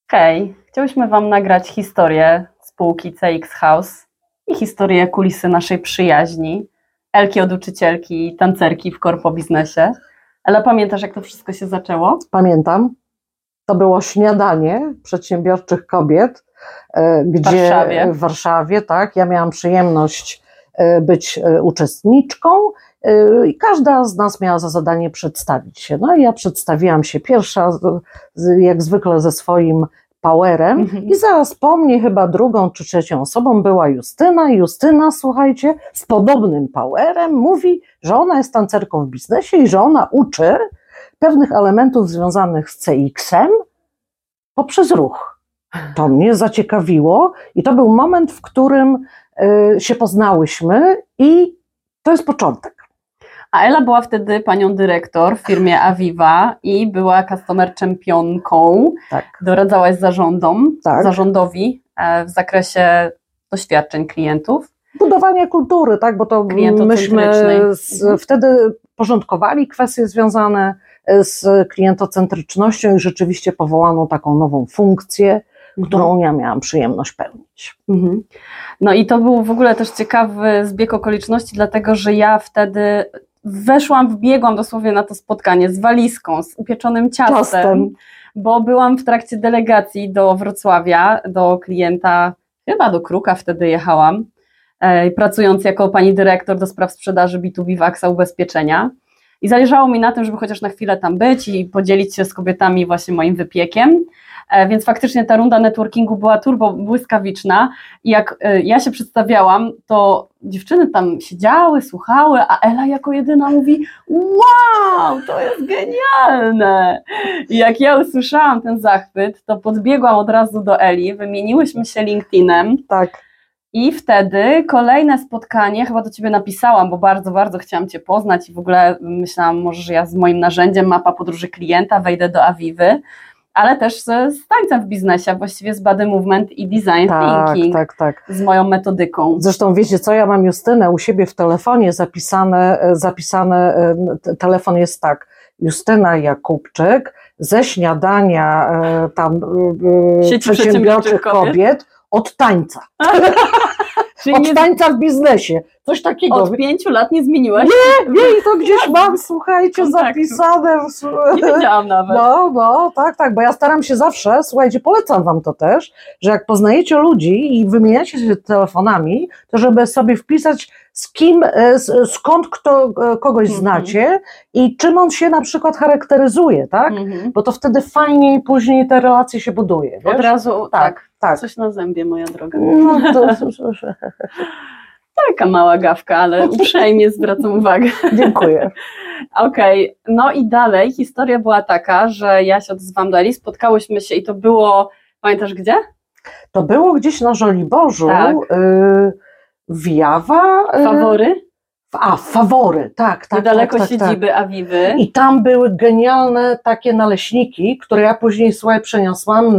Hej, chciałyśmy Wam nagrać historię spółki CX House i historię kulisy naszej przyjaźni. Elki od uczycielki i tancerki w korpo biznesie. Ela, pamiętasz, jak to wszystko się zaczęło? Pamiętam. To było śniadanie przedsiębiorczych kobiet, gdzie w Warszawie, tak. Ja miałam przyjemność być uczestniczką i każda z nas miała za zadanie przedstawić się. No i ja przedstawiłam się pierwsza, jak zwykle ze swoim powerem i zaraz po mnie chyba drugą czy trzecią osobą była Justyna. I Justyna, słuchajcie, z podobnym powerem mówi, że ona jest tancerką w biznesie i że ona uczy pewnych elementów związanych z CX-em poprzez ruch. To mnie zaciekawiło i to był moment, w którym się poznałyśmy i to jest początek. A Ela była wtedy panią dyrektor w firmie Aviva i była customer championką. Tak. Doradzałaś zarządowi w zakresie doświadczeń klientów. Budowanie kultury, tak, bo to myśmy wtedy porządkowali kwestie związane z klientocentrycznością i rzeczywiście powołano taką nową funkcję, którą ja miałam przyjemność pełnić. No i to był w ogóle też ciekawy zbieg okoliczności, dlatego że ja wtedy wbiegłam dosłownie na to spotkanie z walizką, z upieczonym ciastem, bo byłam w trakcie delegacji do Wrocławia, do klienta, chyba do Kruka wtedy jechałam, pracując jako pani dyrektor do spraw sprzedaży B2B w AXA Ubezpieczenia. I zależało mi na tym, żeby chociaż na chwilę tam być i podzielić się z kobietami właśnie moim wypiekiem. Więc faktycznie ta runda networkingu była turbo błyskawiczna i jak ja się przedstawiałam, to dziewczyny tam siedziały, słuchały, a Ela jako jedyna mówi: wow, to jest genialne! I jak ja usłyszałam ten zachwyt, to podbiegłam od razu do Eli, wymieniłyśmy się LinkedInem. Tak. I wtedy kolejne spotkanie, chyba do Ciebie napisałam, bo bardzo, bardzo chciałam Cię poznać i w ogóle myślałam, może że ja z moim narzędziem mapa podróży klienta wejdę do Avivy, ale też z tańcem w biznesie, właściwie z body movement i design thinking, z moją metodyką. Zresztą wiecie co, ja mam Justynę u siebie w telefonie zapisane, telefon jest tak: Justyna Jakubczyk ze śniadania przedsiębiorczych kobiet od tańca. Od tańca w biznesie. Coś takiego. Od 5 lat nie zmieniłaś? Nie, i to gdzieś mam, słuchajcie, zapisane. Nie wiedziałam nawet. No, tak, bo ja staram się zawsze, słuchajcie, polecam wam to też, że jak poznajecie ludzi i wymieniacie się telefonami, to żeby sobie wpisać z kim, skąd kogoś znacie i czym on się na przykład charakteryzuje, tak? Bo to wtedy fajniej później te relacje się buduje. Wiesz? Od razu, tak. Coś na zębie, moja droga. No to... Taka mała gawka, ale uprzejmie zwracam uwagę. Dziękuję. Okej, no i dalej historia była taka, że ja się odezwałam do Eli, spotkałyśmy się i to było, pamiętasz gdzie? To było gdzieś na Żoliborzu, tak. Wijawa. Fawory? Fawory, tak. Niedaleko siedziby Avivy. I tam były genialne takie naleśniki, które ja później, słuchaj, przeniosłam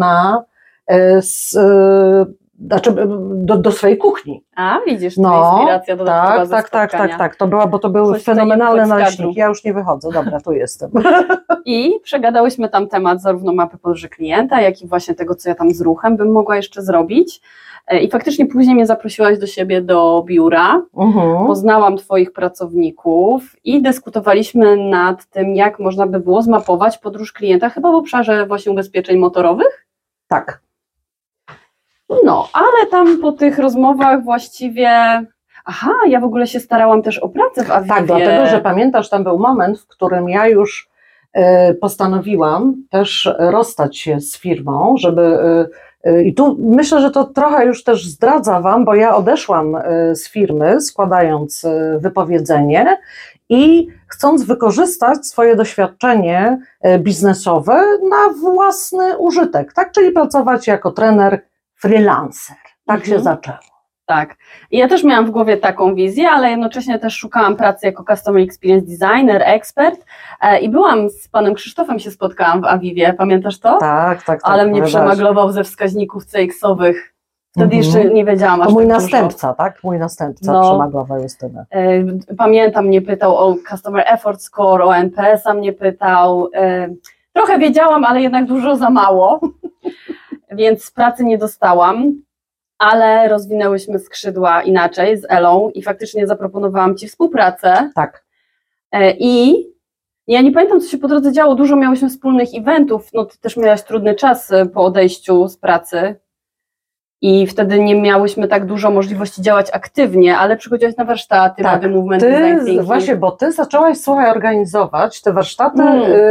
do swojej kuchni. A, widzisz, to inspiracja dodatkowa ze spotkania. Tak, to były fenomenalne naleśniki. Ja już nie wychodzę, dobra, tu jestem. I przegadałyśmy tam temat zarówno mapy podróży klienta, jak i właśnie tego, co ja tam z ruchem bym mogła jeszcze zrobić. I faktycznie później mnie zaprosiłaś do siebie do biura, poznałam Twoich pracowników i dyskutowaliśmy nad tym, jak można by było zmapować podróż klienta, chyba w obszarze właśnie ubezpieczeń motorowych. Tak. No, ale tam po tych rozmowach właściwie... ja w ogóle się starałam też o pracę w Avivie. Tak, dlatego, że pamiętasz, tam był moment, w którym ja już postanowiłam też rozstać się z firmą, żeby... I tu myślę, że to trochę już też zdradza wam, bo ja odeszłam z firmy, składając wypowiedzenie i chcąc wykorzystać swoje doświadczenie biznesowe na własny użytek, tak? Czyli pracować jako trener freelancer. Tak się zaczęło. Tak. I ja też miałam w głowie taką wizję, ale jednocześnie też szukałam pracy jako Customer Experience Designer, ekspert i byłam z panem Krzysztofem, się spotkałam w Avivie, pamiętasz to? Tak. Ale mnie przemaglował ze wskaźników CX-owych. Wtedy jeszcze nie wiedziałam aż to mój tak następca, dużo. Tak? Mój następca przemaglował Justynę. Pamiętam, mnie pytał o Customer Effort Score, o NPS-a mnie pytał. Trochę wiedziałam, ale jednak dużo za mało. więc pracy nie dostałam, ale rozwinęłyśmy skrzydła inaczej z Elą i faktycznie zaproponowałam Ci współpracę. Tak. I ja nie pamiętam, co się po drodze działo, dużo miałyśmy wspólnych eventów, no Ty też miałaś trudny czas po odejściu z pracy i wtedy nie miałyśmy tak dużo możliwości działać aktywnie, ale przychodziłaś na warsztaty, tak. Body Movement Design Thinking. Właśnie, bo Ty zaczęłaś, słuchaj, organizować te warsztaty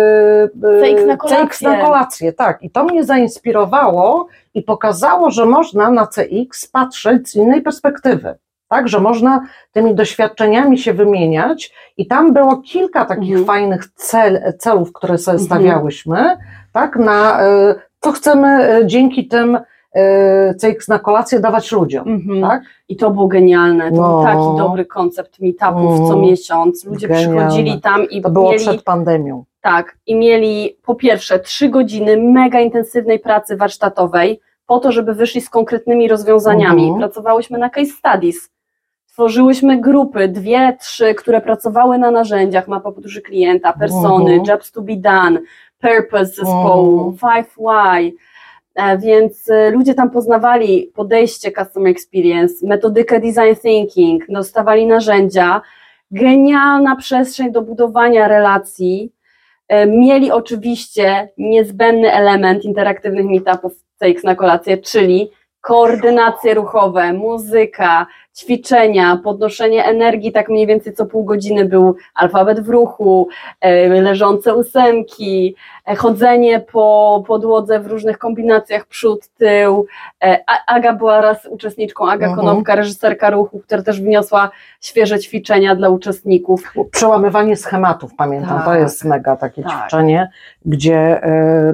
CX na kolację, tak, i to mnie zainspirowało i pokazało, że można na CX patrzeć z innej perspektywy. Tak, że można tymi doświadczeniami się wymieniać i tam było kilka takich fajnych celów, które sobie stawiałyśmy, tak, na co chcemy dzięki tym CX na kolację dawać ludziom. Tak? I to było genialne, to był taki dobry koncept meetupów co miesiąc, ludzie przychodzili tam i to było przed pandemią. Tak, i mieli po pierwsze 3 godziny mega intensywnej pracy warsztatowej po to, żeby wyszli z konkretnymi rozwiązaniami. Pracowałyśmy na case studies. Tworzyłyśmy grupy, 2, 3, które pracowały na narzędziach, mapa podróży klienta, persony, jobs to be done, purpose zespołu, 5 why, więc ludzie tam poznawali podejście customer experience, metodykę design thinking, dostawali narzędzia, genialna przestrzeń do budowania relacji, mieli oczywiście niezbędny element interaktywnych meetupów CX na kolację, czyli koordynacje ruchowe, muzyka, ćwiczenia, podnoszenie energii, tak mniej więcej co pół godziny był alfabet w ruchu, leżące 8, chodzenie po podłodze w różnych kombinacjach przód, tył. Aga była raz uczestniczką, Aga Konopka, reżyserka ruchu, która też wniosła świeże ćwiczenia dla uczestników. Przełamywanie schematów, pamiętam, tak, to jest mega takie ćwiczenie, gdzie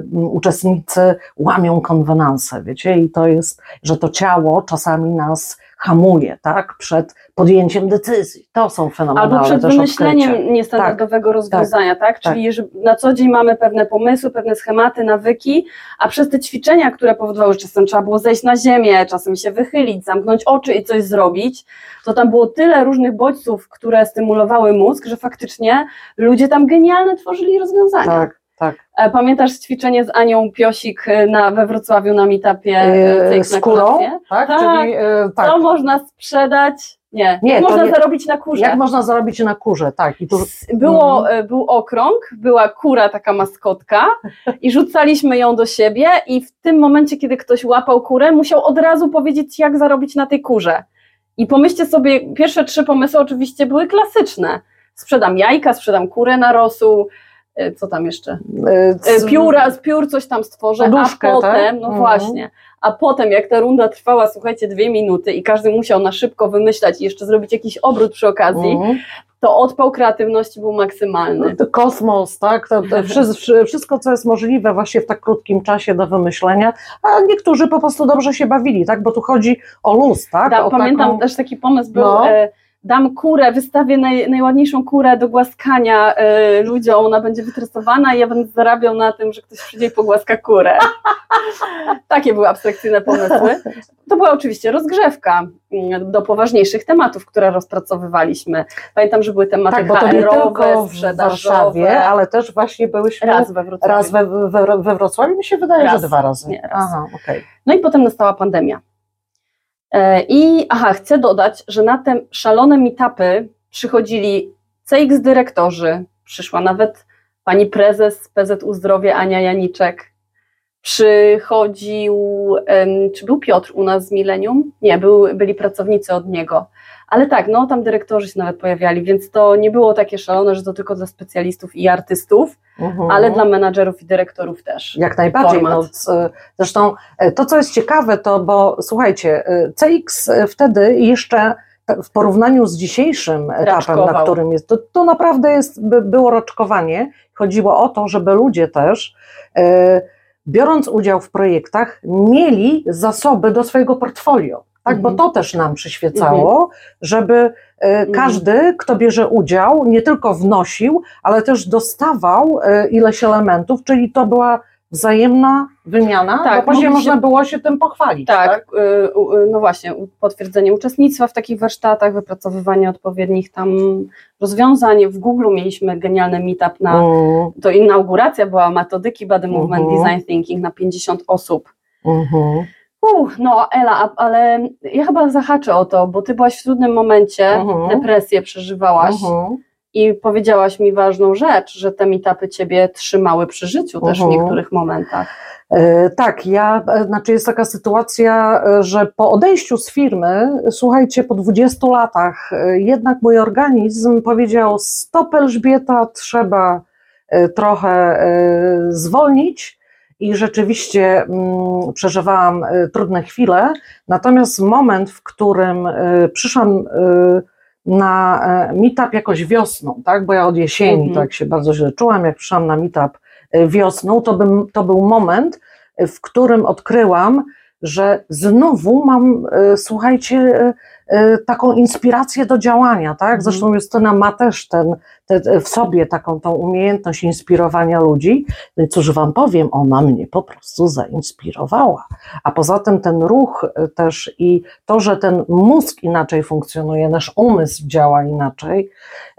uczestnicy łamią konwenanse, wiecie, i to jest, że to ciało czasami nas hamuje, tak, przed podjęciem decyzji. To są fenomenalne albo przed też wymyśleniem odkrycia. niestandardowego rozwiązania, tak? Czyli że na co dzień mamy pewne pomysły, pewne schematy, nawyki, a przez te ćwiczenia, które powodowały, że czasem trzeba było zejść na ziemię, czasem się wychylić, zamknąć oczy i coś zrobić, to tam było tyle różnych bodźców, które stymulowały mózg, że faktycznie ludzie tam genialne tworzyli rozwiązania. Tak. Tak. Pamiętasz ćwiczenie z Anią Piosik we Wrocławiu na meetupie z kurą? Tak? Czyli, tak. Co można sprzedać? Nie, jak można zarobić na kurze. Jak można zarobić na kurze, tak. I tu... Był okrąg, była kura, taka maskotka i rzucaliśmy ją do siebie i w tym momencie, kiedy ktoś łapał kurę, musiał od razu powiedzieć, jak zarobić na tej kurze. I pomyślcie sobie, pierwsze 3 pomysły oczywiście były klasyczne. Sprzedam jajka, sprzedam kurę na rosół, co tam jeszcze? Z piór coś tam stworzę, poduszkę, a potem, tak? Właśnie, a potem jak ta runda trwała, słuchajcie, 2 minuty i każdy musiał na szybko wymyślać i jeszcze zrobić jakiś obrót przy okazji, to odpał kreatywności był maksymalny. Kosmos, tak? To wszystko, co jest możliwe właśnie w tak krótkim czasie do wymyślenia, a niektórzy po prostu dobrze się bawili, tak? Bo tu chodzi o luz, tak? Pamiętam też taki pomysł był... Dam kurę, wystawię najładniejszą kurę do głaskania ludziom, ona będzie wytresowana i ja będę zarabiał na tym, że ktoś przyjdzie i pogłaska kurę. Takie były abstrakcyjne pomysły. To była oczywiście rozgrzewka do poważniejszych tematów, które rozpracowywaliśmy. Pamiętam, że były tematy tak, bo to nie tylko w Warszawie, ale też właśnie byłyśmy raz we Wrocławiu. Raz we Wrocławiu, mi się wydaje, że 2 razy. Nie, raz. Aha, okay. No i potem nastała pandemia. I chcę dodać, że na te szalone meetupy przychodzili CX dyrektorzy, przyszła nawet pani prezes PZU Zdrowie Ania Janiczek, przychodził, czy był Piotr u nas z Millennium? Nie, byli pracownicy od niego, ale tak, no tam dyrektorzy się nawet pojawiali, więc to nie było takie szalone, że to tylko dla specjalistów i artystów, ale dla menadżerów i dyrektorów też. Jak najbardziej. No, zresztą to, co jest ciekawe, to bo słuchajcie, CX wtedy jeszcze w porównaniu z dzisiejszym etapem, na którym jest, to naprawdę było raczkowanie. Chodziło o to, żeby ludzie też, biorąc udział w projektach, mieli zasoby do swojego portfolio. Tak, bo to też nam przyświecało, żeby każdy, kto bierze udział, nie tylko wnosił, ale też dostawał ileś elementów, czyli to była wzajemna wymiana, tak, bo później można było się tym pochwalić. Tak, no właśnie, potwierdzenie uczestnictwa w takich warsztatach, wypracowywanie odpowiednich tam rozwiązań. W Google mieliśmy genialny meetup to inauguracja była metodyki Body Movement Design Thinking na 50 osób. No Ela, ale ja chyba zahaczę o to, bo ty byłaś w trudnym momencie, depresję przeżywałaś i powiedziałaś mi ważną rzecz, że te meetupy ciebie trzymały przy życiu też w niektórych momentach. Tak, jest taka sytuacja, że po odejściu z firmy, słuchajcie, po 20 latach jednak mój organizm powiedział: stop Elżbieta, trzeba trochę zwolnić i rzeczywiście przeżywałam trudne chwile, natomiast moment, w którym przyszłam na meetup jakoś wiosną, tak, bo ja od jesieni tak się bardzo źle czułam, jak przyszłam na meetup wiosną, to był moment, w którym odkryłam, że znowu mam, słuchajcie, taką inspirację do działania, tak? Zresztą Justyna ma też w sobie tą umiejętność inspirowania ludzi. No i cóż wam powiem, ona mnie po prostu zainspirowała. A poza tym ten ruch też i to, że ten mózg inaczej funkcjonuje, nasz umysł działa inaczej,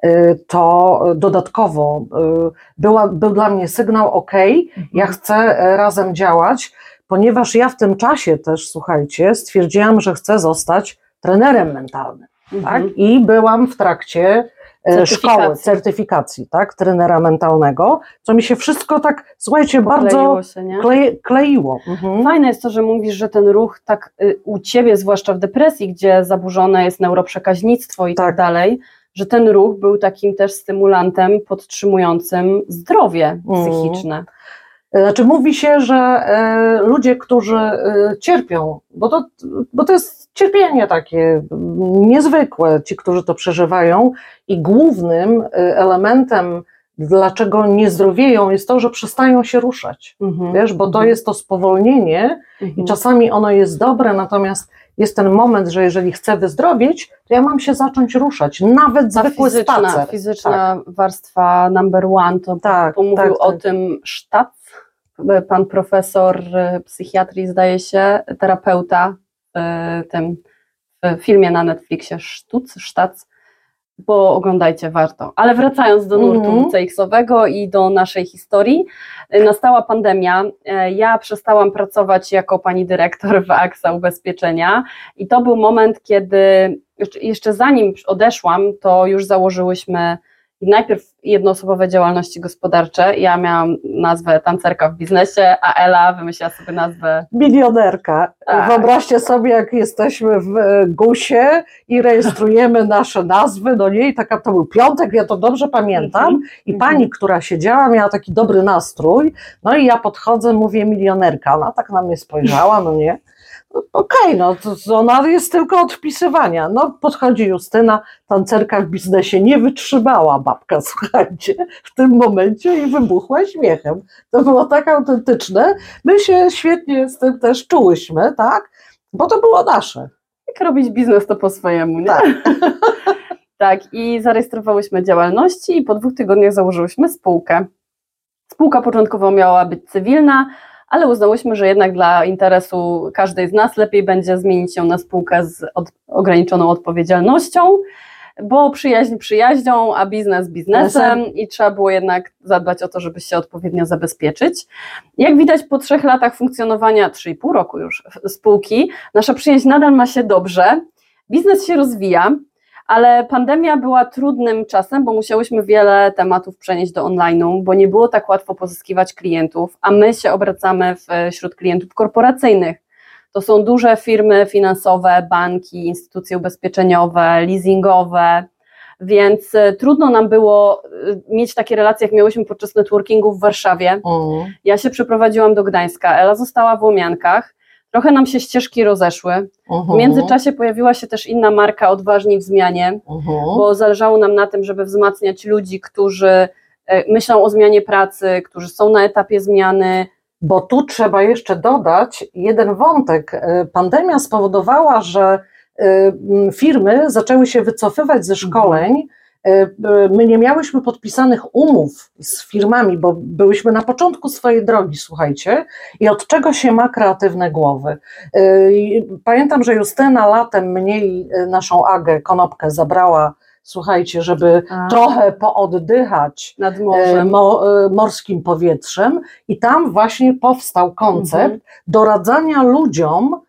to dodatkowo był dla mnie sygnał: ja chcę razem działać, ponieważ ja w tym czasie też, słuchajcie, stwierdziłam, że chcę zostać trenerem mentalnym. Tak? I byłam w trakcie szkoły, certyfikacji, tak, trenera mentalnego, co mi się wszystko tak, słuchajcie, bardzo kleiło. Fajne jest to, że mówisz, że ten ruch tak u ciebie, zwłaszcza w depresji, gdzie zaburzone jest neuroprzekaźnictwo i tak dalej, że ten ruch był takim też stymulantem podtrzymującym zdrowie psychiczne. Znaczy mówi się, że ludzie, którzy cierpią, bo to jest cierpienie takie niezwykłe, ci, którzy to przeżywają, i głównym elementem, dlaczego nie zdrowieją, jest to, że przestają się ruszać, wiesz, bo to jest to spowolnienie i czasami ono jest dobre, natomiast jest ten moment, że jeżeli chcę wyzdrowieć, to ja mam się zacząć ruszać, nawet zwykły spacer. Fizyczna warstwa number one, to mówił o tym Sztac, pan profesor psychiatrii, zdaje się, terapeuta w filmie na Netflixie Sztac, bo oglądajcie, warto. Ale wracając do nurtu CX-owego i do naszej historii, nastała pandemia, ja przestałam pracować jako pani dyrektor w AXA Ubezpieczenia i to był moment, kiedy jeszcze zanim odeszłam, to już założyłyśmy najpierw jednoosobowe działalności gospodarcze. Ja miałam nazwę tancerka w biznesie, a Ela wymyśliła sobie nazwę milionerka. Tak. Wyobraźcie sobie, jak jesteśmy w GUS-ie i rejestrujemy nasze nazwy do niej. To był piątek, ja to dobrze pamiętam. I pani, która siedziała, miała taki dobry nastrój. No i ja podchodzę, mówię: milionerka. Ona tak na mnie spojrzała, no nie. To ona jest tylko od wpisywania. No podchodzi Justyna, tancerka w biznesie, nie wytrzymała babka, słuchajcie, w tym momencie i wybuchła śmiechem. To było tak autentyczne. My się świetnie z tym też czułyśmy, tak? Bo to było nasze. Jak robić biznes, to po swojemu, nie? Tak. Tak, i zarejestrowałyśmy działalności i po 2 tygodniach założyłyśmy spółkę. Spółka początkowo miała być cywilna, ale uznałyśmy, że jednak dla interesu każdej z nas lepiej będzie zmienić ją na spółkę z ograniczoną odpowiedzialnością, bo przyjaźń przyjaźnią, a biznes biznesem i trzeba było jednak zadbać o to, żeby się odpowiednio zabezpieczyć. Jak widać, po 3 latach funkcjonowania, 3,5 roku już spółki, nasza przyjaźń nadal ma się dobrze, biznes się rozwija, ale pandemia była trudnym czasem, bo musiałyśmy wiele tematów przenieść do online'u, bo nie było tak łatwo pozyskiwać klientów, a my się obracamy wśród klientów korporacyjnych. To są duże firmy finansowe, banki, instytucje ubezpieczeniowe, leasingowe, więc trudno nam było mieć takie relacje, jak miałyśmy podczas networkingu w Warszawie. Ja się przeprowadziłam do Gdańska, Ela została w Łomiankach. Trochę nam się ścieżki rozeszły. W międzyczasie pojawiła się też inna marka, Odważni w zmianie, bo zależało nam na tym, żeby wzmacniać ludzi, którzy myślą o zmianie pracy, którzy są na etapie zmiany. Bo tu trzeba jeszcze dodać jeden wątek. Pandemia spowodowała, że firmy zaczęły się wycofywać ze szkoleń. My nie miałyśmy podpisanych umów z firmami, bo byłyśmy na początku swojej drogi, słuchajcie, i od czego się ma kreatywne głowy. Pamiętam, że Justyna latem mnie i naszą Agę Konopkę zabrała, słuchajcie, żeby trochę pooddychać nad morzem. Morskim powietrzem i tam właśnie powstał koncept doradzania ludziom,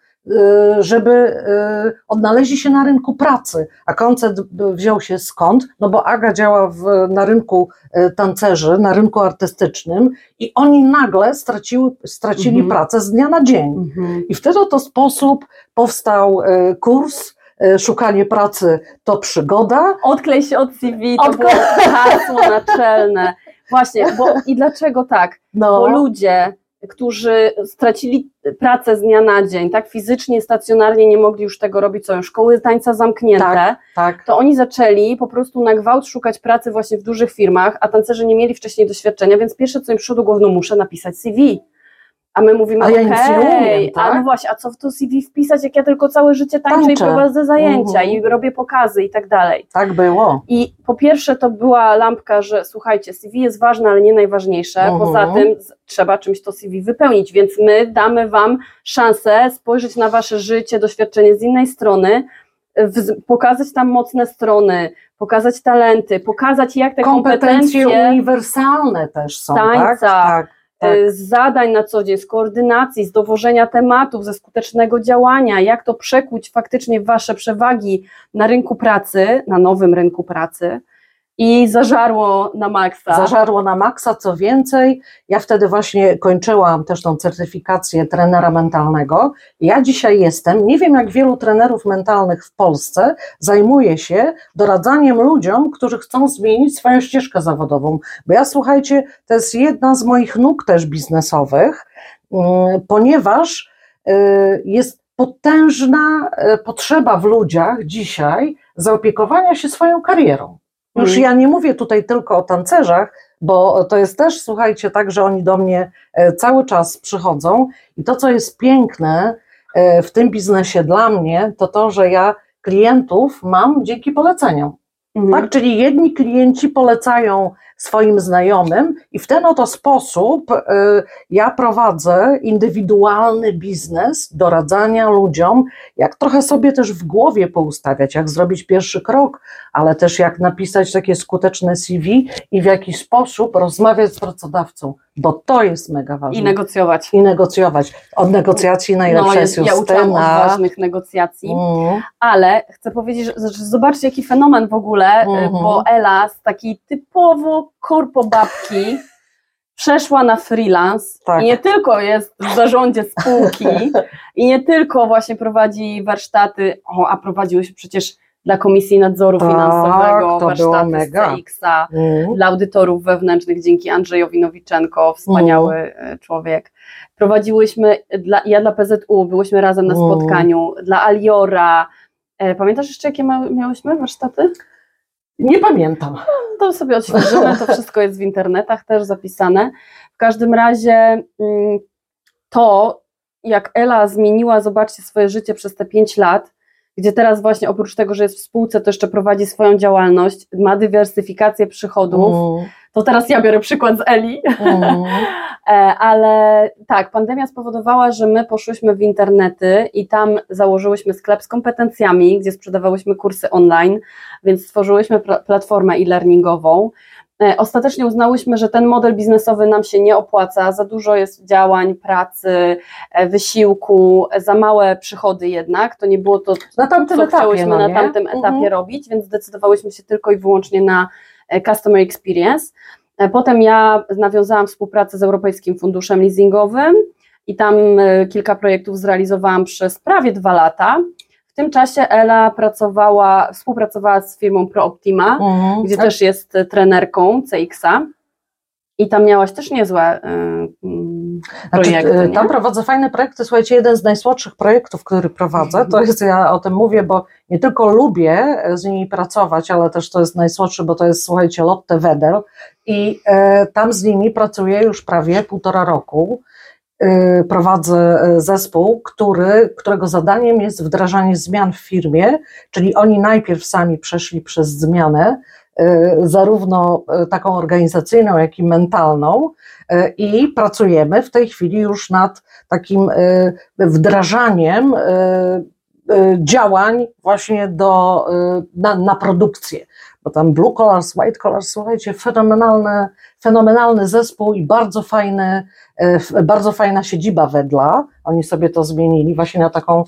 żeby odnaleźli się na rynku pracy. A koncept wziął się skąd? No bo Aga działa na rynku tancerzy, na rynku artystycznym i oni nagle stracili pracę z dnia na dzień. I w ten oto sposób powstał kurs Szukanie pracy to przygoda. Odklej się od CV, to było hasło naczelne. Właśnie, i dlaczego tak? Bo ludzie, którzy stracili pracę z dnia na dzień, tak fizycznie, stacjonarnie nie mogli już tego robić, są szkoły tańca zamknięte, to oni zaczęli po prostu na gwałt szukać pracy właśnie w dużych firmach, a tancerze nie mieli wcześniej doświadczenia, więc pierwsze co im przyszło do głowy, no muszę napisać CV. A my mówimy, okej, a no właśnie, a co w to CV wpisać, jak ja tylko całe życie tańczę i prowadzę zajęcia i robię pokazy i tak dalej. Tak było. I po pierwsze to była lampka, że słuchajcie, CV jest ważne, ale nie najważniejsze, poza tym trzeba czymś to CV wypełnić, więc my damy wam szansę spojrzeć na wasze życie, doświadczenie z innej strony, pokazać tam mocne strony, pokazać talenty, pokazać jak te kompetencje uniwersalne też są, tańca, z zadań na co dzień, z koordynacji, z dowożenia tematów, ze skutecznego działania, jak to przekuć faktycznie w wasze przewagi na rynku pracy, na nowym rynku pracy i zażarło na maksa. Zażarło na maksa, co więcej, ja wtedy właśnie kończyłam też tą certyfikację trenera mentalnego. Ja dzisiaj jestem, nie wiem jak wielu trenerów mentalnych w Polsce, zajmuję się doradzaniem ludziom, którzy chcą zmienić swoją ścieżkę zawodową. Bo ja, słuchajcie, to jest jedna z moich nóg też biznesowych, ponieważ jest potężna potrzeba w ludziach dzisiaj zaopiekowania się swoją karierą. Już ja nie mówię tutaj tylko o tancerzach, bo to jest też, słuchajcie, tak, że oni do mnie cały czas przychodzą i to, co jest piękne w tym biznesie dla mnie, to to, że ja klientów mam dzięki poleceniom. Tak? Czyli jedni klienci polecają swoim znajomym i w ten oto sposób ja prowadzę indywidualny biznes doradzania ludziom, jak trochę sobie też w głowie poustawiać, jak zrobić pierwszy krok, ale też jak napisać takie skuteczne CV i w jaki sposób rozmawiać z pracodawcą, bo to jest mega ważne. I negocjować. I negocjować. Od negocjacji najlepsza jest Justyna. Ja uczyłam od ważnych negocjacji, ale chcę powiedzieć, że zobaczcie jaki fenomen w ogóle, bo Ela z takiej typowo korpobabki przeszła na freelance i nie tylko jest w zarządzie spółki i nie tylko właśnie prowadzi warsztaty, a prowadziłyśmy przecież dla Komisji Nadzoru Finansowego warsztaty z CX-a, dla audytorów wewnętrznych dzięki Andrzejowi Nowiczenko, wspaniały człowiek. Prowadziłyśmy, ja dla PZU, byłyśmy razem na spotkaniu, dla Aliora. Pamiętasz jeszcze jakie miałyśmy warsztaty? Nie pamiętam. To sobie odświeżymy, to wszystko jest w internetach też zapisane. W każdym razie to, jak Ela zmieniła, zobaczcie, swoje życie przez te 5 lat, gdzie teraz właśnie oprócz tego, że jest w spółce, to jeszcze prowadzi swoją działalność, ma dywersyfikację przychodów, to teraz ja biorę przykład z Eli, ale tak, pandemia spowodowała, że my poszłyśmy w internety i tam założyłyśmy sklep z kompetencjami, gdzie sprzedawałyśmy kursy online, więc stworzyłyśmy platformę e-learningową. Ostatecznie uznałyśmy, że ten model biznesowy nam się nie opłaca, za dużo jest działań, pracy, wysiłku, za małe przychody jednak, to nie było to, co chciałyśmy na tamtym etapie robić, więc zdecydowałyśmy się tylko i wyłącznie na Customer Experience. Potem ja nawiązałam współpracę z Europejskim Funduszem Leasingowym i tam kilka projektów zrealizowałam przez prawie 2 lata. W tym czasie Ela współpracowała z firmą ProOptima, gdzie też jest trenerką CX-a i tam miałaś też niezłe projekty. Tam prowadzę fajne projekty, słuchajcie, jeden z najsłodszych projektów, który prowadzę, to jest, ja o tym mówię, bo nie tylko lubię z nimi pracować, ale też to jest najsłodszy, bo to jest, słuchajcie, Lotte Wedel i tam z nimi pracuję już prawie 1,5 roku. Prowadzę zespół, którego zadaniem jest wdrażanie zmian w firmie, czyli oni najpierw sami przeszli przez zmianę, zarówno taką organizacyjną, jak i mentalną i pracujemy w tej chwili już nad takim wdrażaniem działań właśnie na produkcję. Bo tam Blue Collars, White Collars, słuchajcie, fenomenalny zespół i bardzo fajna siedziba Wedla. Oni sobie to zmienili właśnie na taką,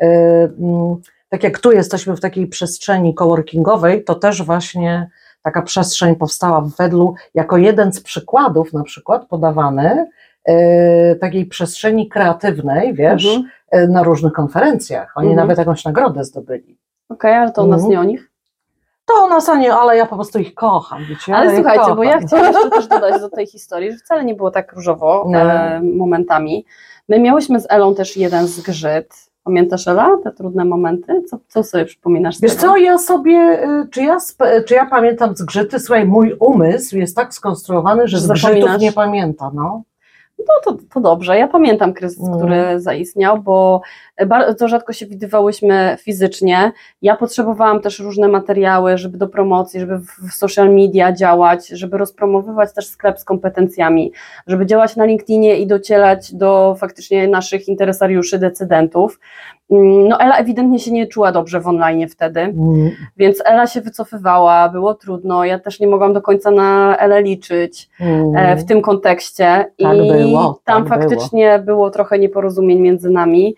tak jak tu jesteśmy w takiej przestrzeni coworkingowej, to też właśnie taka przestrzeń powstała w Wedlu jako jeden z przykładów na przykład podawany takiej przestrzeni kreatywnej, wiesz, na różnych konferencjach. Oni nawet jakąś nagrodę zdobyli. Okej, ale to u nas nie o nich? To u nas nie, ale ja po prostu ich kocham, wiecie. Ale słuchajcie, bo ja chciałam jeszcze też dodać do tej historii, że wcale nie było tak różowo momentami. My miałyśmy z Elą też jeden zgrzyt. Pamiętasz, Ela, te trudne momenty? Co sobie przypominasz z Wiesz tego? co, czy ja pamiętam zgrzyty? Słuchaj, mój umysł jest tak skonstruowany, że zgrzytów nie pamięta, no. No to dobrze. Ja pamiętam kryzys, który zaistniał, bo bardzo rzadko się widywałyśmy fizycznie. Ja potrzebowałam też różne materiały, żeby do promocji, żeby w social media działać, żeby rozpromowywać też sklep z kompetencjami, żeby działać na LinkedInie i docierać do faktycznie naszych interesariuszy, decydentów. No Ela ewidentnie się nie czuła dobrze w online wtedy, więc Ela się wycofywała, było trudno, ja też nie mogłam do końca na Elę liczyć w tym kontekście i tam faktycznie było trochę nieporozumień między nami.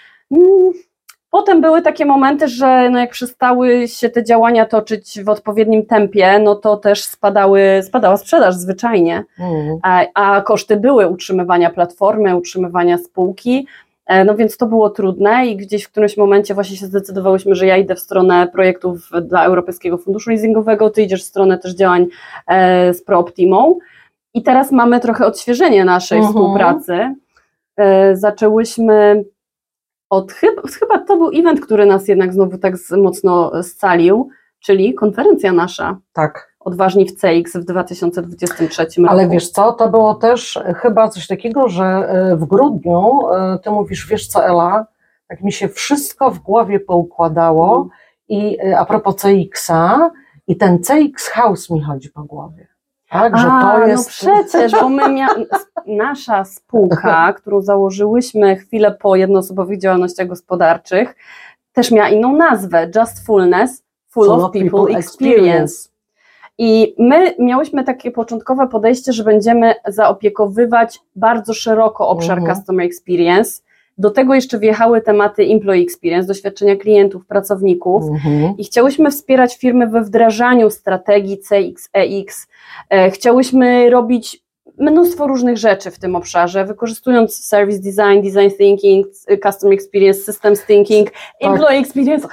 Potem były takie momenty, że no jak przestały się te działania toczyć w odpowiednim tempie, no to też spadała sprzedaż zwyczajnie, a koszty były utrzymywania platformy, utrzymywania spółki. No więc to było trudne i gdzieś w którymś momencie właśnie się zdecydowałyśmy, że ja idę w stronę projektów dla Europejskiego Funduszu Leasingowego, ty idziesz w stronę też działań z ProOptimą i teraz mamy trochę odświeżenie naszej współpracy. Zaczęłyśmy chyba to był event, który nas jednak znowu tak mocno scalił, czyli konferencja nasza. Tak. Odważni w CX w 2023 roku. Ale wiesz co, to było też chyba coś takiego, że w grudniu ty mówisz, wiesz co Ela, tak mi się wszystko w głowie poukładało i a propos CX-a i ten CX House mi chodzi po głowie. Tak, że to jest... No przecież, bo nasza spółka, którą założyłyśmy chwilę po jednoosobowych działalnościach gospodarczych, też miała inną nazwę, Just Fullness, Full of People Experience. I my miałyśmy takie początkowe podejście, że będziemy zaopiekowywać bardzo szeroko obszar Customer Experience. Do tego jeszcze wjechały tematy Employee Experience, doświadczenia klientów, pracowników i chciałyśmy wspierać firmy we wdrażaniu strategii CX, EX. Chciałyśmy robić mnóstwo różnych rzeczy w tym obszarze, wykorzystując Service Design, Design Thinking, Customer Experience, Systems Thinking, Employee Experience.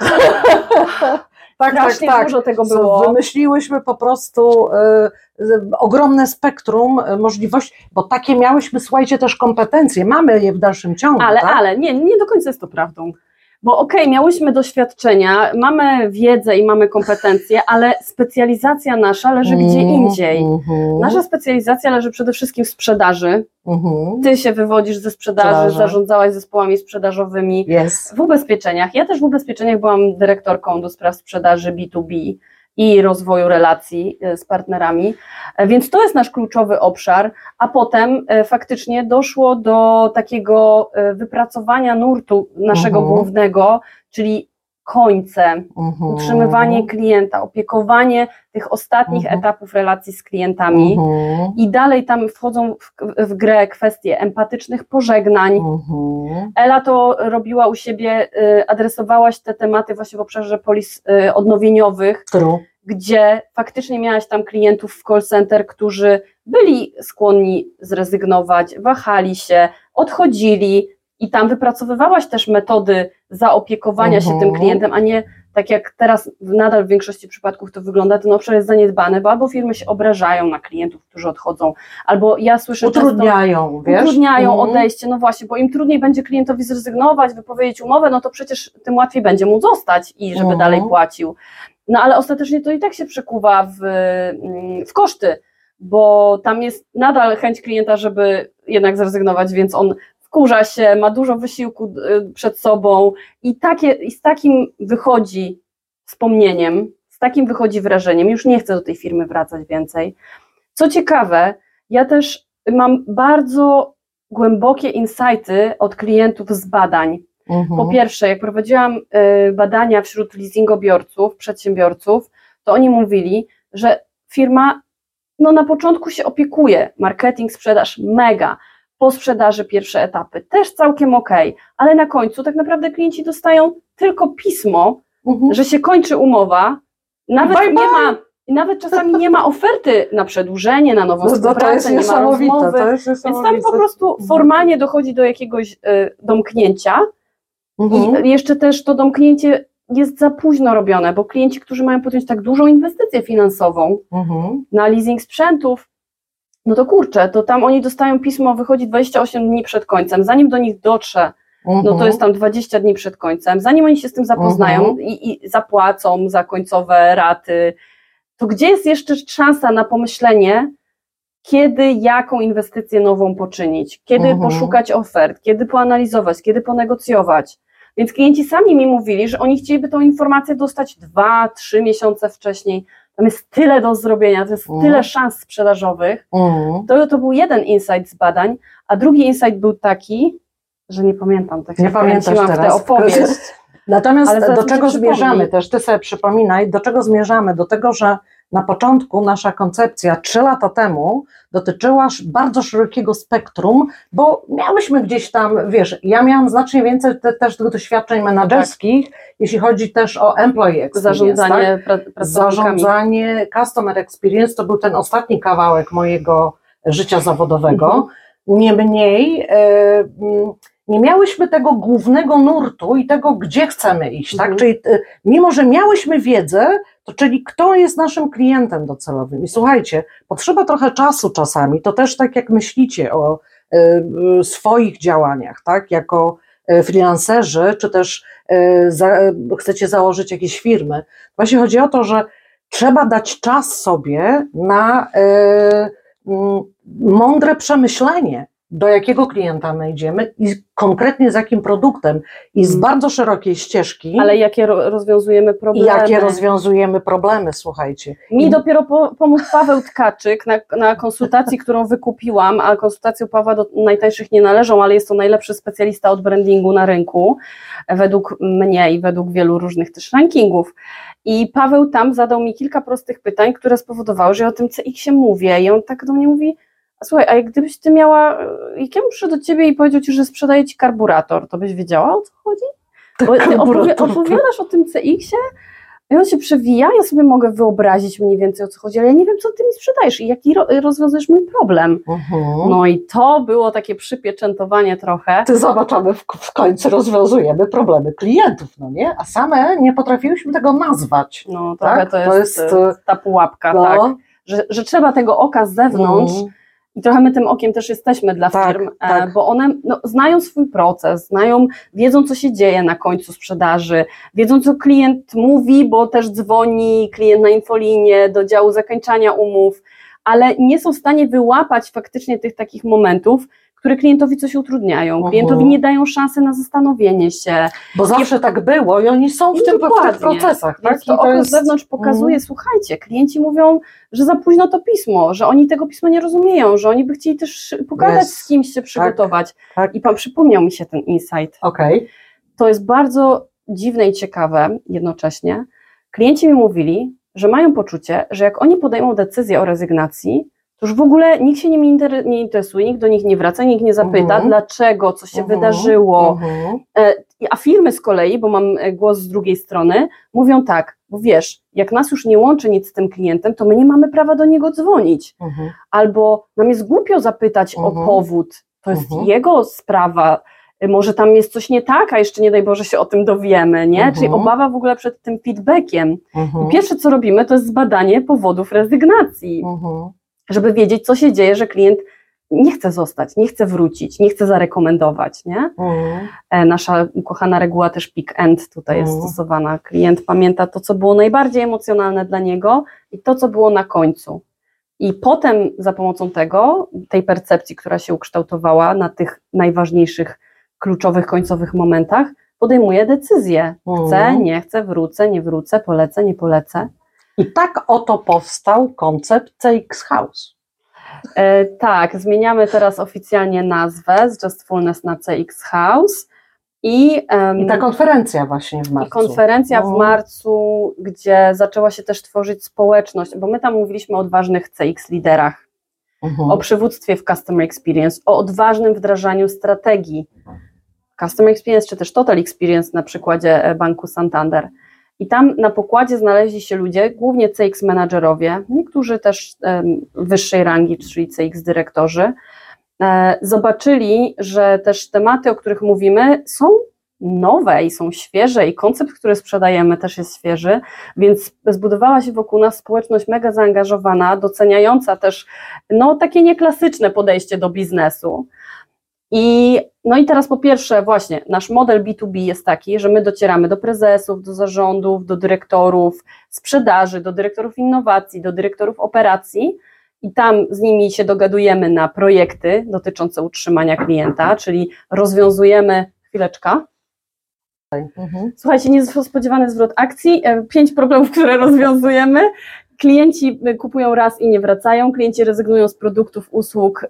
Tak. Dużo tego było. Wymyśliłyśmy po prostu ogromne spektrum możliwości, bo takie miałyśmy, słuchajcie, też kompetencje, mamy je w dalszym ciągu. Ale nie do końca jest to prawdą. Bo miałyśmy doświadczenia, mamy wiedzę i mamy kompetencje, ale specjalizacja nasza leży gdzie indziej. Nasza specjalizacja leży przede wszystkim w sprzedaży. Ty się wywodzisz ze sprzedaży, zarządzałaś zespołami sprzedażowymi w ubezpieczeniach. Ja też w ubezpieczeniach byłam dyrektorką do spraw sprzedaży B2B i rozwoju relacji z partnerami, więc to jest nasz kluczowy obszar, a potem faktycznie doszło do takiego wypracowania nurtu naszego głównego, czyli końce, utrzymywanie klienta, opiekowanie tych ostatnich etapów relacji z klientami i dalej tam wchodzą w grę kwestie empatycznych pożegnań. Ela to robiła u siebie, adresowałaś te tematy właśnie w obszarze polis odnowieniowych, gdzie faktycznie miałaś tam klientów w call center, którzy byli skłonni zrezygnować, wahali się, odchodzili i tam wypracowywałaś też metody zaopiekowania się tym klientem, a nie tak jak teraz nadal w większości przypadków to wygląda, ten obszar jest zaniedbany, bo albo firmy się obrażają na klientów, którzy odchodzą, albo ja słyszę utrudniają odejście, no właśnie, bo im trudniej będzie klientowi zrezygnować, wypowiedzieć umowę, no to przecież tym łatwiej będzie mu zostać i żeby dalej płacił. No ale ostatecznie to i tak się przekuwa w koszty, bo tam jest nadal chęć klienta, żeby jednak zrezygnować, więc on wkurza się, ma dużo wysiłku przed sobą i z takim wychodzi wspomnieniem, z takim wychodzi wrażeniem, już nie chcę do tej firmy wracać więcej. Co ciekawe, ja też mam bardzo głębokie insighty od klientów z badań. Po pierwsze, jak prowadziłam badania wśród leasingobiorców, przedsiębiorców, to oni mówili, że firma na początku się opiekuje, marketing, sprzedaż mega, po sprzedaży pierwsze etapy też całkiem okej, ale na końcu tak naprawdę klienci dostają tylko pismo, że się kończy umowa, nawet czasami nie ma oferty na przedłużenie, na nową współpracę, nie ma rozmowy, więc tam po prostu formalnie dochodzi do jakiegoś domknięcia i jeszcze też to domknięcie jest za późno robione, bo klienci, którzy mają podjąć tak dużą inwestycję finansową na leasing sprzętów, no to kurczę, to tam oni dostają pismo, wychodzi 28 dni przed końcem, zanim do nich dotrze, no to jest tam 20 dni przed końcem, zanim oni się z tym zapoznają i zapłacą za końcowe raty, to gdzie jest jeszcze szansa na pomyślenie, kiedy jaką inwestycję nową poczynić, kiedy poszukać ofert, kiedy poanalizować, kiedy ponegocjować. Więc klienci sami mi mówili, że oni chcieliby tą informację dostać 2-3 miesiące wcześniej. Tam jest tyle do zrobienia, to jest tyle szans sprzedażowych. To był jeden insight z badań, a drugi insight był taki, że nie pamiętam, tak się wkręciłam w tę opowieść. Natomiast do czego zmierzamy też, ty sobie przypominaj, do czego zmierzamy? Do tego, że na początku nasza koncepcja 3 lata temu dotyczyła bardzo szerokiego spektrum, bo miałyśmy gdzieś tam, wiesz, ja miałam znacznie więcej też tych doświadczeń menedżerskich, jeśli chodzi też o employee experience. Zarządzanie Zarządzanie, customer experience, to był ten ostatni kawałek mojego życia zawodowego. Niemniej nie miałyśmy tego głównego nurtu i tego, gdzie chcemy iść, tak? Czyli mimo, że miałyśmy wiedzę, to czyli kto jest naszym klientem docelowym. I słuchajcie, potrzeba trochę czasu czasami, to też tak jak myślicie o swoich działaniach, tak? Jako freelancerzy, czy też chcecie założyć jakieś firmy. Właśnie chodzi o to, że trzeba dać czas sobie na mądre przemyślenie, do jakiego klienta my idziemy i konkretnie z jakim produktem i z bardzo szerokiej ścieżki. Ale jakie rozwiązujemy problemy. Jakie rozwiązujemy problemy, słuchajcie. Mi dopiero pomógł Paweł Tkaczyk na konsultacji, którą wykupiłam, a konsultacje u Pawła do najtańszych nie należą, ale jest to najlepszy specjalista od brandingu na rynku, według mnie i według wielu różnych też rankingów. I Paweł tam zadał mi kilka prostych pytań, które spowodowały, że ja o tym CX-ie mówię i on tak do mnie mówi: słuchaj, a jak gdybyś ty miała, jak ja przyszedł do ciebie i powiedział ci, że sprzedaje ci karburator, to byś wiedziała, o co chodzi? Bo ty opowiadasz o tym CX-ie i on się przewija, ja sobie mogę wyobrazić mniej więcej, o co chodzi, ale ja nie wiem, co ty mi sprzedajesz i jaki rozwiązujesz mój problem. No i to było takie przypieczętowanie trochę. Ty zobaczymy, w końcu rozwiązujemy problemy klientów, no nie? A same nie potrafiłyśmy tego nazwać. No trochę tak? to jest ta pułapka, tak? Że trzeba tego oka z zewnątrz. I trochę my tym okiem też jesteśmy dla firm, bo one znają swój proces, wiedzą, co się dzieje na końcu sprzedaży, wiedzą, co klient mówi, bo też dzwoni klient na infolinię do działu zakończania umów, ale nie są w stanie wyłapać faktycznie tych takich momentów, które klientowi coś utrudniają, klientowi nie dają szansy na zastanowienie się. Bo zawsze tak było i oni są w tych procesach. Tak? To oko z zewnątrz pokazuje, słuchajcie, klienci mówią, że za późno to pismo, że oni tego pisma nie rozumieją, że oni by chcieli też pogadać z kimś, się przygotować. Tak. I pan przypomniał mi się ten insight. To jest bardzo dziwne i ciekawe jednocześnie. Klienci mi mówili, że mają poczucie, że jak oni podejmą decyzję o rezygnacji, to już w ogóle nikt się nimi nie interesuje, nikt do nich nie wraca, nikt nie zapyta, dlaczego, co się wydarzyło. A firmy z kolei, bo mam głos z drugiej strony, mówią tak, bo wiesz, jak nas już nie łączy nic z tym klientem, to my nie mamy prawa do niego dzwonić. Albo nam jest głupio zapytać o powód, to jest jego sprawa, może tam jest coś nie tak, a jeszcze nie daj Boże się o tym dowiemy, nie? Czyli obawa w ogóle przed tym feedbackiem. I pierwsze, co robimy, to jest zbadanie powodów rezygnacji. Żeby wiedzieć, co się dzieje, że klient nie chce zostać, nie chce wrócić, nie chce zarekomendować, nie? Nasza ukochana reguła też peak end tutaj jest stosowana. Klient pamięta to, co było najbardziej emocjonalne dla niego i to, co było na końcu. I potem za pomocą tej percepcji, która się ukształtowała na tych najważniejszych, kluczowych, końcowych momentach, podejmuje decyzję. Chcę, nie chcę, wrócę, nie wrócę, polecę, nie polecę. I tak oto powstał koncept CX House. Tak, zmieniamy teraz oficjalnie nazwę z Justfulness na CX House. I ta konferencja właśnie w marcu. I konferencja w marcu, gdzie zaczęła się też tworzyć społeczność, bo my tam mówiliśmy o odważnych CX liderach, o przywództwie w Customer Experience, o odważnym wdrażaniu strategii Customer Experience, czy też Total Experience na przykładzie Banku Santander. I tam na pokładzie znaleźli się ludzie, głównie CX menadżerowie, niektórzy też wyższej rangi, czyli CX dyrektorzy. Zobaczyli, że też tematy, o których mówimy, są nowe i są świeże i koncept, który sprzedajemy, też jest świeży, więc zbudowała się wokół nas społeczność mega zaangażowana, doceniająca też takie nieklasyczne podejście do biznesu. I teraz po pierwsze właśnie nasz model B2B jest taki, że my docieramy do prezesów, do zarządów, do dyrektorów sprzedaży, do dyrektorów innowacji, do dyrektorów operacji i tam z nimi się dogadujemy na projekty dotyczące utrzymania klienta, czyli rozwiązujemy, chwileczka. Słuchajcie, niespodziewany zwrot akcji, 5 problemów, które rozwiązujemy. Klienci kupują raz i nie wracają, klienci rezygnują z produktów, usług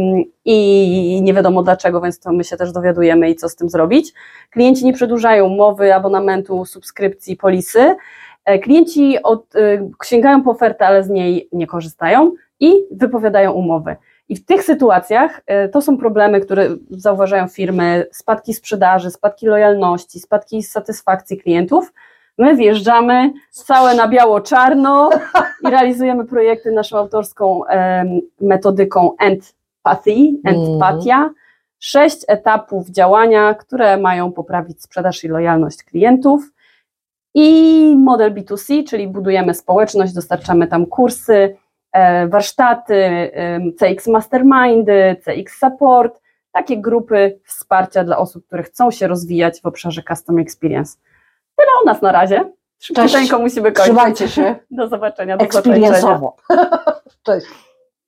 i nie wiadomo dlaczego, więc to my się też dowiadujemy i co z tym zrobić. Klienci nie przedłużają umowy, abonamentu, subskrypcji, polisy. Klienci sięgają po ofertę, ale z niej nie korzystają i wypowiadają umowy. I w tych sytuacjach to są problemy, które zauważają firmy, spadki sprzedaży, spadki lojalności, spadki satysfakcji klientów. My wjeżdżamy całe na biało-czarno i realizujemy projekty naszą autorską metodyką Empatia. 6 etapów działania, które mają poprawić sprzedaż i lojalność klientów. I model B2C, czyli budujemy społeczność, dostarczamy tam kursy, warsztaty, CX Mastermindy, CX Support, takie grupy wsparcia dla osób, które chcą się rozwijać w obszarze Customer Experience. Tyle o nas na razie. Szybciuteńko musimy kończyć. Trzymajcie się. Do zobaczenia. Do zobaczenia. Cześć.